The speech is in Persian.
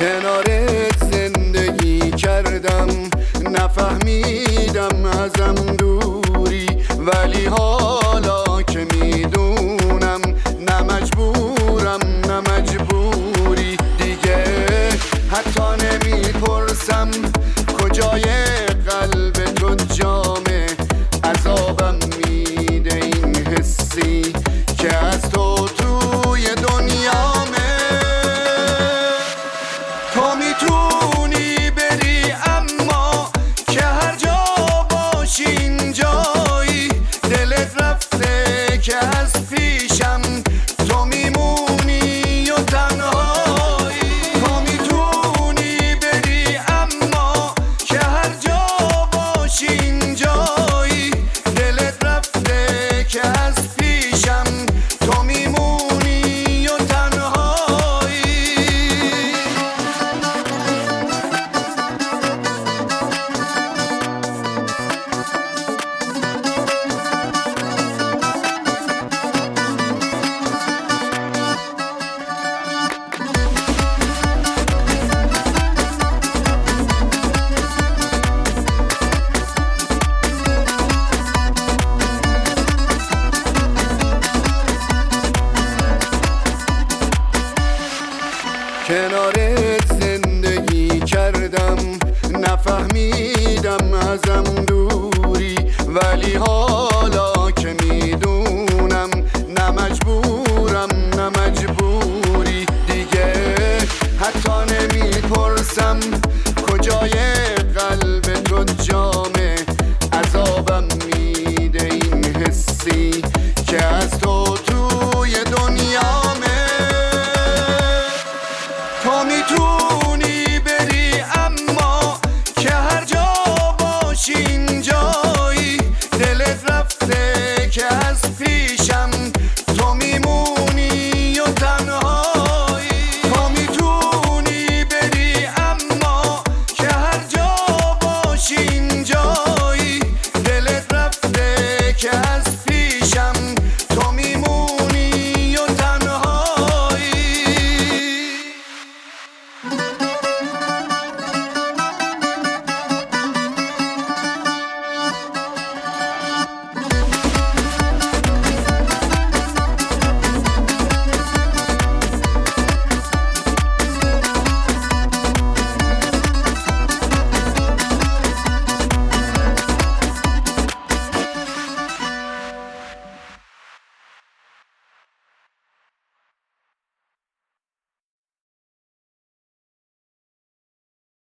کنارت زندگی کردم، نفهمیدم ازم دوری، ولی حالا که میدونم نه مجبورم نه مجبوری. دیگه حتی نمیپرسم کجای قلب تو جامه، عذابم میده این حسی که از تو توی دنیامه. تو میتونی بری اما که هر جا باشی اینجایی، دلت رفته که از پیشم تو میمونی و تنهایی. تو میتونی بری اما که هر جا باشی اینجایی، دلت رفته که از پیشم تو میمونی و تنهایی. کنارت زندگی کردم، نفهمیدم ازم دوری، ولی